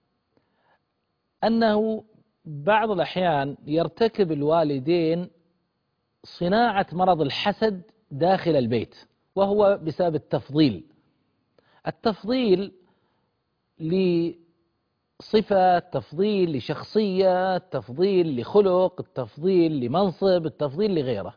أنه بعض الأحيان يرتكب الوالدين صناعة مرض الحسد داخل البيت، وهو بسبب التفضيل. التفضيل لصفة، تفضيل لشخصية، تفضيل لخلق، التفضيل لمنصب، التفضيل لغيره.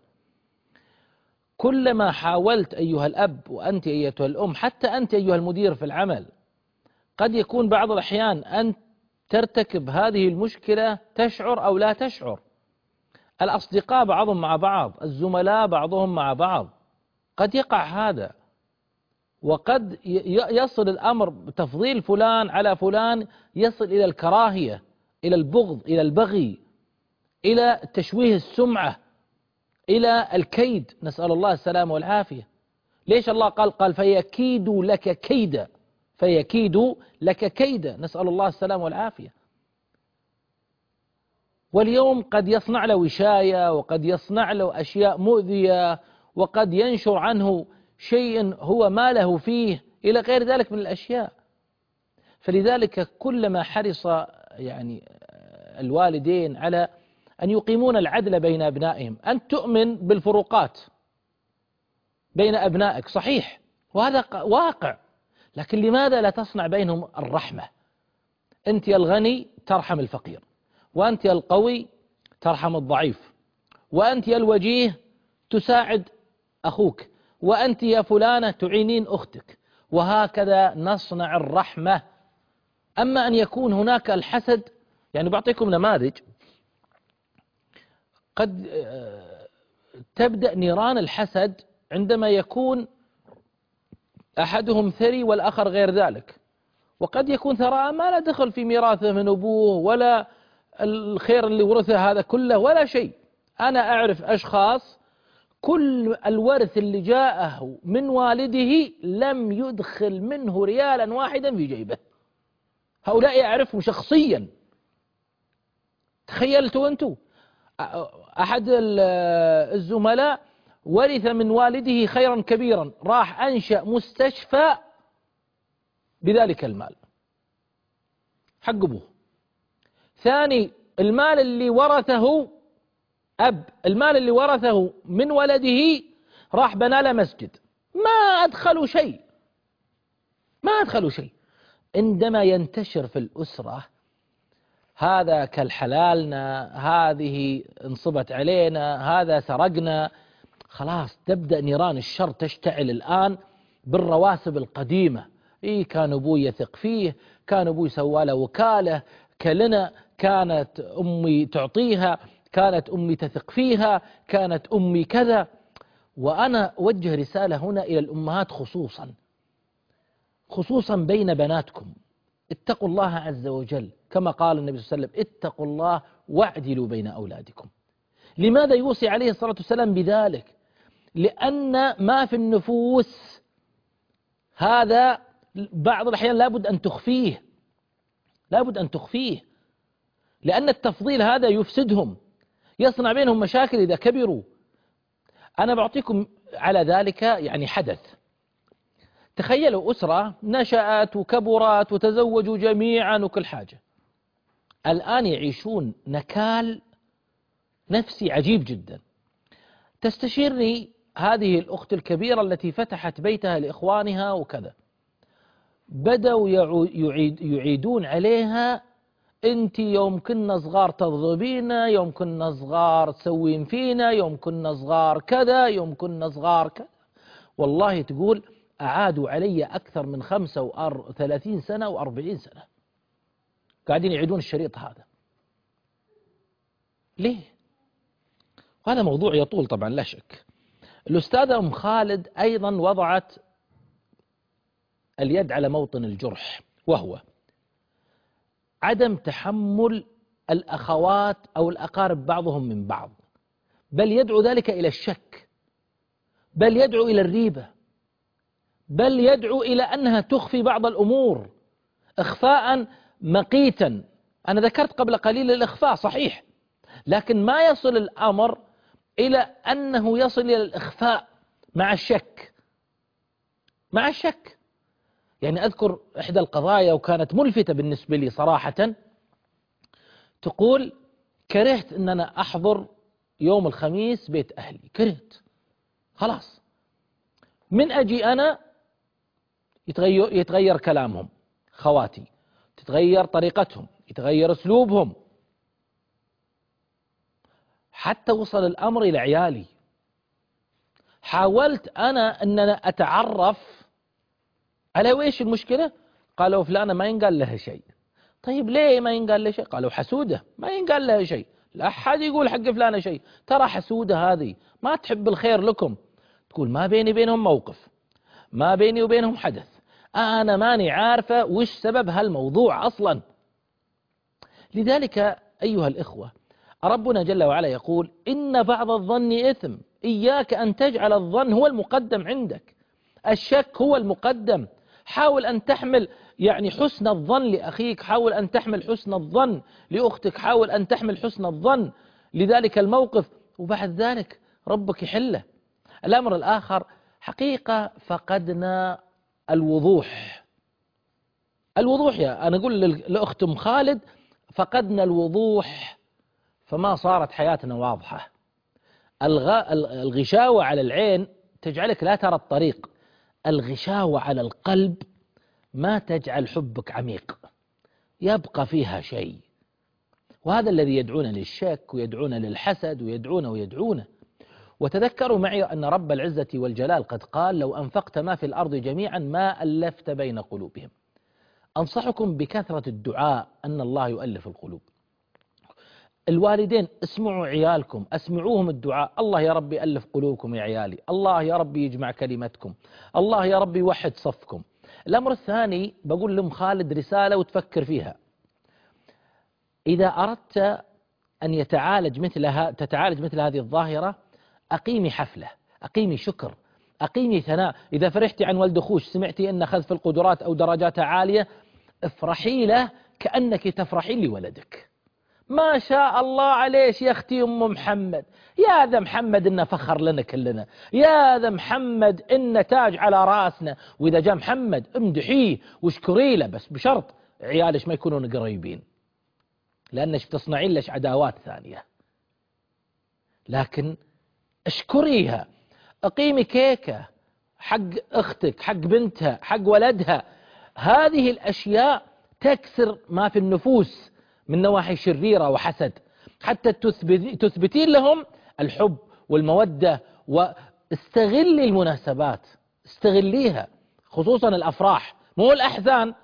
كلما حاولت أيها الأب وأنت أيتها الأم، حتى أنت أيها المدير في العمل، قد يكون بعض الأحيان أنت ترتكب هذه المشكلة تشعر أو لا تشعر. الأصدقاء بعضهم مع بعض، الزملاء بعضهم مع بعض، قد يقع هذا، وقد يصل الأمر بتفضيل فلان على فلان، يصل إلى الكراهية، إلى البغض، إلى البغي، إلى تشويه السمعة، إلى الكيد. نسأل الله السلامة والعافية. ليش الله قال قال فيكيدوا لك كيدا، فيكيدوا لك كيدا. نسأل الله السلامة والعافية. واليوم قد يصنع له وشاية، وقد يصنع له أشياء مؤذية، وقد ينشر عنه شيء هو ما له فيه إلى غير ذلك من الأشياء. فلذلك كلما حرص يعني الوالدين على أن يقيمون العدل بين أبنائهم، أن تؤمن بالفروقات بين أبنائك صحيح، وهذا واقع، لكن لماذا لا تصنع بينهم الرحمة؟ أنت يا الغني ترحم الفقير، وأنت يا القوي ترحم الضعيف، وأنت يا الوجيه تساعد أخوك، وأنت يا فلانة تعينين أختك، وهكذا نصنع الرحمة. أما أن يكون هناك الحسد، يعني بعطيكم نماذج، قد تبدأ نيران الحسد عندما يكون أحدهم ثري والآخر غير ذلك، وقد يكون ثراء ما لا دخل في ميراثه من أبوه ولا الخير اللي ورثه هذا كله ولا شيء. أنا أعرف أشخاص كل الورث اللي جاءه من والده لم يدخل منه ريالا واحدا في جيبه، هؤلاء أعرفهم شخصيا. تخيلتوا أنتوا أحد الزملاء ورث من والده خيرا كبيرا، راح أنشأ مستشفى بذلك المال حق أبوه. ثاني، المال اللي ورثه أب، المال اللي ورثه من ولده راح بنى له مسجد، ما أدخلوا شيء، ما أدخلوا شيء. عندما ينتشر في الأسرة هذا كالحلالنا، هذه انصبت علينا، هذا سرقنا، خلاص تبدأ نيران الشر تشتعل الآن بالرواسب القديمة. إيه كان أبوي يثق فيه، كان أبوي سواله وكالة، كلنا كانت أمي تعطيها، كانت أمي تثق فيها، كانت أمي كذا. وأنا أوجه رسالة هنا إلى الأمهات خصوصا خصوصا بين بناتكم، اتقوا الله عز وجل كما قال النبي صلى الله عليه وسلم: اتقوا الله واعدلوا بين أولادكم. لماذا يوصي عليه الصلاة والسلام بذلك؟ لأن ما في النفوس هذا بعض الأحيان لابد أن تخفيه، لابد أن تخفيه، لأن التفضيل هذا يفسدهم، يصنع بينهم مشاكل إذا كبروا. أنا بعطيكم على ذلك يعني حدث. تخيلوا أسرة نشأت وكبرت وتزوجوا جميعا وكل حاجة، الآن يعيشون نكال نفسي عجيب جدا. تستشيرني هذه الأخت الكبيرة التي فتحت بيتها لإخوانها وكذا، بدأوا يعيد يعيدون عليها: أنت يوم كنا صغار تضربينا، يوم كنا صغار تسوين فينا، يوم كنا صغار كذا، يوم كنا صغار كذا. والله تقول أعادوا علي أكثر من خمسة وثلاثين سنة وأربعين سنة قاعدين يعيدون الشريط هذا. ليه؟ وهذا موضوع يطول طبعا لا شك. الأستاذة أم خالد أيضا وضعت اليد على موطن الجرح، وهو عدم تحمل الأخوات أو الأقارب بعضهم من بعض، بل يدعو ذلك إلى الشك، بل يدعو إلى الريبة، بل يدعو إلى أنها تخفي بعض الأمور إخفاء مقيتا. أنا ذكرت قبل قليل الإخفاء صحيح، لكن ما يصل الأمر إلى أنه يصل إلى الإخفاء مع الشك، مع الشك. يعني أذكر إحدى القضايا وكانت ملفتة بالنسبة لي صراحة، تقول: كرهت أن أنا أحضر يوم الخميس بيت أهلي، كرهت خلاص، من أجي أنا يتغير, يتغير كلامهم، خواتي تتغير طريقتهم، يتغير أسلوبهم، حتى وصل الأمر إلى عيالي. حاولت أنا أن أنا أتعرف على ويش المشكلة، قالوا فلانة ما ينقال لها شيء. طيب ليه ما ينقال لها شيء؟ قالوا حسودة ما ينقال لها شيء، لا أحد يقول حق فلانة شيء، ترى حسودة هذه ما تحب الخير لكم. تقول ما بيني بينهم موقف، ما بيني وبينهم حدث، أنا ماني عارفة وش سبب هالموضوع أصلا. لذلك أيها الإخوة، ربنا جل وعلا يقول: إن بعض الظن إثم، إياك أن تجعل الظن هو المقدم عندك، الشك هو المقدم. حاول أن تحمل يعني حسن الظن لأخيك، حاول أن تحمل حسن الظن لأختك، حاول أن تحمل حسن الظن لذلك الموقف، وبعد ذلك ربك يحله. الأمر الآخر حقيقة فقدنا الوضوح. الوضوح يا أنا أقول لأخت أم خالد فقدنا الوضوح، فما صارت حياتنا واضحة. الغشاوة على العين تجعلك لا ترى الطريق، الغشاوة على القلب ما تجعل حبك عميق، يبقى فيها شيء، وهذا الذي يدعونا للشك ويدعونا للحسد ويدعونا ويدعونا. وتذكروا معي أن رب العزة والجلال قد قال: لو أنفقت ما في الأرض جميعا ما ألفت بين قلوبهم. أنصحكم بكثرة الدعاء أن الله يؤلف القلوب. الوالدين اسمعوا عيالكم، اسمعوهم الدعاء: الله يا ربي يألف قلوبكم يا عيالي، الله يا ربي يجمع كلمتكم، الله يا ربي يوحد صفكم. الأمر الثاني بقول لأم خالد رسالة وتفكر فيها: إذا أردت أن يتعالج مثلها تتعالج مثل هذه الظاهرة، أقيمي حفلة، أقيمي شكر، أقيمي ثناء. إذا فرحتي عن ولد أخوش، سمعتي أن أخذ في القدرات أو درجاتها عالية، افرحي له كأنك تفرحين لولدك. ما شاء الله عليش يا أختي أم محمد، يا ذا محمد إنه فخر لنا كلنا، يا ذا محمد إنه تاج على راسنا. وإذا جاء محمد امدحيه واشكري له، بس بشرط عيالش ما يكونون قريبين، لأنش بتصنعين لش عداوات ثانية. لكن اشكريها، أقيمي كيكة حق أختك، حق بنتها، حق ولدها. هذه الأشياء تكسر ما في النفوس من نواحي شريرة وحسد، حتى تثبتين لهم الحب والمودة. واستغلي المناسبات، استغليها، خصوصا الأفراح مو الأحزان.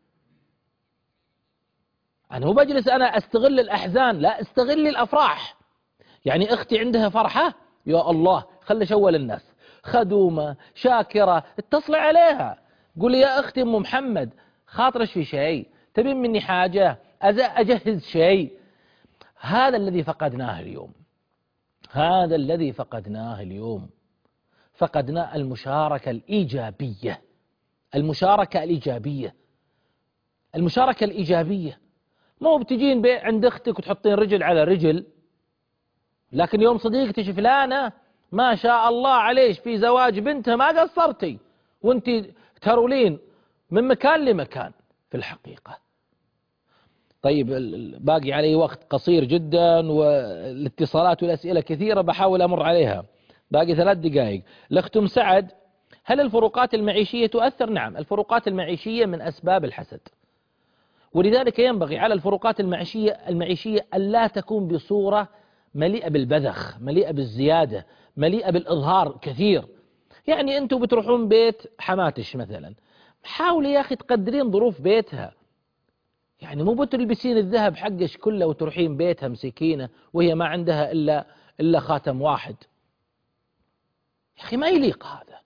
أنا مو بجلس أنا أستغل الأحزان، لا، استغلي الأفراح. يعني أختي عندها فرحة، يا الله خلي شول الناس، خدومة شاكرة، اتصلي عليها قولي: يا أختي أم محمد خاطرش في شيء، تبين مني حاجة، أجهز شيء. هذا الذي فقدناه اليوم، هذا الذي فقدناه اليوم، فقدنا المشاركة الإيجابية، المشاركة الإيجابية، المشاركة الإيجابية. مو بتجين عند أختك وتحطين رجل على رجل، لكن يوم صديقتك فلانة ما شاء الله عليش في زواج بنتها ما قصرتي، وانت ترولين من مكان لمكان في الحقيقة. طيب باقي علي وقت قصير جدا، والاتصالات والأسئلة كثيرة بحاول أمر عليها، باقي ثلاث دقائق. الأخت أم سعد: هل الفروقات المعيشية تؤثر؟ نعم، الفروقات المعيشية من أسباب الحسد، ولذلك ينبغي على الفروقات المعيشية المعيشية ألا تكون بصورة مليئة بالبذخ، مليئة بالزيادة، مليئة بالإظهار كثير. يعني أنتم بتروحون بيت حماتش مثلا، حاولي يا أخي تقدرين ظروف بيتها. يعني مو بتلبسين الذهب حقش كله وتروحين بيتها مسكينة وهي ما عندها إلا إلا خاتم واحد. يا أخي ما يليق هذا.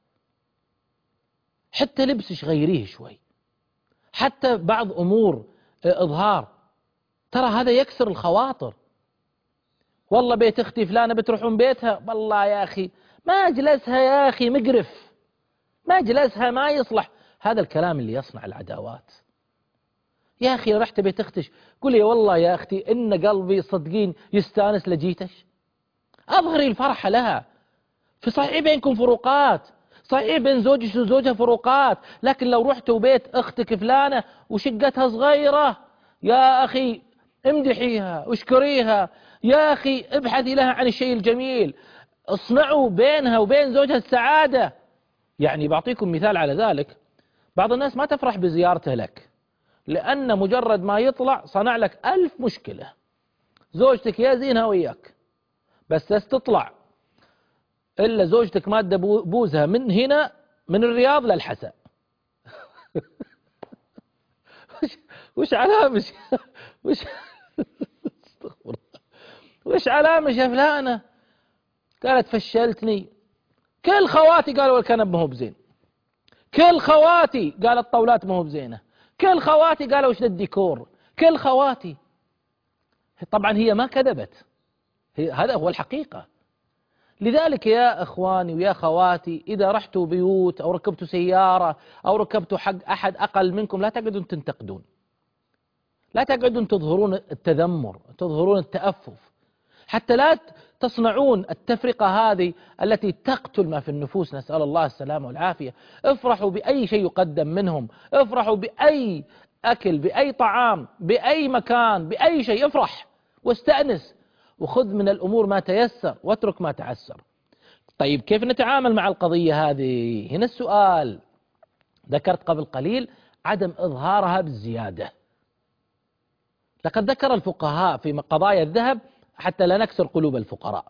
حتى لبسش غيريه شوي، حتى بعض أمور إظهار، ترى هذا يكسر الخواطر. والله بيت أختي فلانة بتروحون بيتها، والله يا أخي ما أجلسها يا أخي مقرف، ما أجلسها ما يصلح. هذا الكلام اللي يصنع العداوات. يا أخي رحت بيت أختش قولي: والله يا أختي إن قلبي صدقين يستانس لجيتش. أظهري الفرحة لها. في صحيح بينكم فروقات، صحيح بين زوجك وزوجها فروقات، لكن لو رحتوا بيت أختك فلانة وشقتها صغيرة، يا أخي امدحيها واشكريها، يا أخي ابحثي لها عن الشيء الجميل، اصنعوا بينها وبين زوجها السعادة. يعني بعطيكم مثال على ذلك: بعض الناس ما تفرح بزيارته لك، لأن مجرد ما يطلع صنع لك ألف مشكلة. زوجتك يا زينها وياك، بس تطلع إلا زوجتك مادة بوزها من هنا من الرياض للحسا. وش وش علامش وش وش علامش يا فلانة؟ قالت: فشلتني. كل خواتي قالوا الكنب ما هو بزين، كل خواتي قالت الطاولات ما هو بزينة، كل خواتي قالوا وش الديكور، كل خواتي. طبعا هي ما كذبت، هي هذا هو الحقيقة، لذلك يا إخواني ويا خواتي، إذا رحتوا بيوت أو ركبتوا سيارة أو ركبتوا حق أحد أقل منكم لا تقعدون تنتقدون، لا تقعدون تظهرون التذمر، تظهرون التأفف، حتى لا تصنعون التفرقة هذه التي تقتل ما في النفوس، نسأل الله السلامة والعافية. افرحوا بأي شيء يقدم منهم، افرحوا بأي أكل، بأي طعام، بأي مكان، بأي شيء، افرح واستأنس وخذ من الأمور ما تيسر واترك ما تعسر. طيب كيف نتعامل مع القضية هذه؟ هنا السؤال. ذكرت قبل قليل عدم إظهارها بالزيادة. لقد ذكر الفقهاء في قضايا الذهب حتى لا نكسر قلوب الفقراء،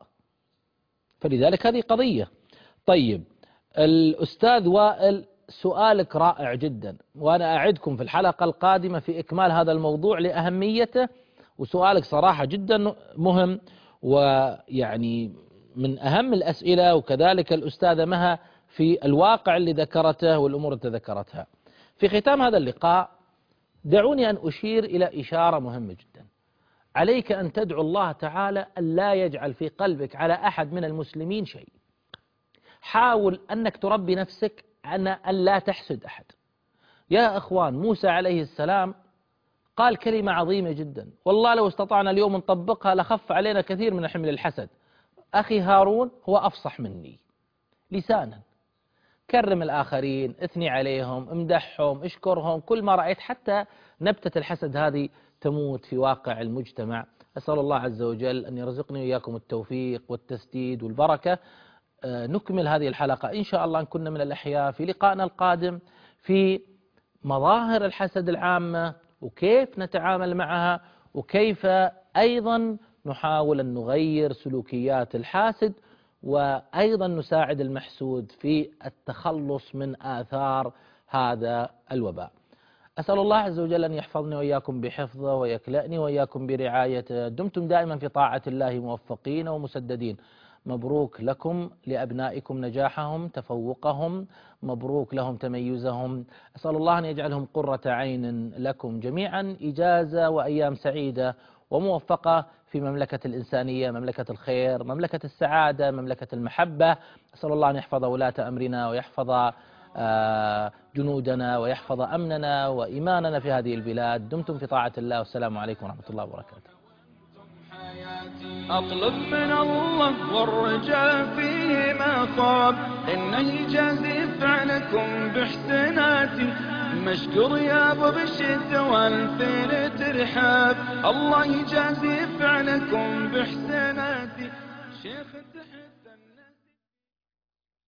فلذلك هذه قضية. طيب الأستاذ وائل، سؤالك رائع جدا، وأنا أعدكم في الحلقة القادمة في إكمال هذا الموضوع لأهميته، وسؤالك صراحة جدا مهم ويعني من أهم الأسئلة، وكذلك الأستاذة مها في الواقع اللي ذكرته والأمور التي ذكرتها. في ختام هذا اللقاء دعوني أن أشير إلى إشارة مهمة جدا. عليك أن تدعو الله تعالى أن لا يجعل في قلبك على أحد من المسلمين شيء. حاول أنك تربي نفسك أن لا تحسد أحد. يا أخوان، موسى عليه السلام قال كلمة عظيمة جدا، والله لو استطعنا اليوم نطبقها لخف علينا كثير من حمل الحسد. أخي هارون هو أفصح مني لسانا، كرم الآخرين، اثني عليهم، امدحهم، اشكرهم، كل ما رأيت حتى نبتة الحسد هذه تموت في واقع المجتمع. أسأل الله عز وجل أن يرزقني وإياكم التوفيق والتسديد والبركة. آه نكمل هذه الحلقة إن شاء الله، إن كنا من الأحياء، في لقائنا القادم في مظاهر الحسد العامة وكيف نتعامل معها، وكيف أيضا نحاول أن نغير سلوكيات الحاسد، وأيضا نساعد المحسود في التخلص من آثار هذا الوباء. أسأل الله عز وجل أن يحفظني وإياكم بحفظه ويكلأني وإياكم برعايته. دمتم دائما في طاعة الله موفقين ومسددين. مبروك لكم لأبنائكم نجاحهم، تفوقهم، مبروك لهم تميزهم. أسأل الله أن يجعلهم قرة عين لكم جميعا، إجازة وأيام سعيدة وموفقة في مملكة الإنسانية، مملكة الخير، مملكة السعادة، مملكة المحبة. أسأل الله أن يحفظ ولاة أمرنا ويحفظ جنودنا ويحفظ أمننا وإيماننا في هذه البلاد. دمتم في طاعة الله، والسلام عليكم ورحمة الله وبركاته. أطلب من الله والرجاء فيه ما خاب، إنه يجازي فعلكم بإحساناتي. مشكور يا أبو بشد والفيل ترحاب، الله يجازي فعلكم بإحساناتي. شيخ التحت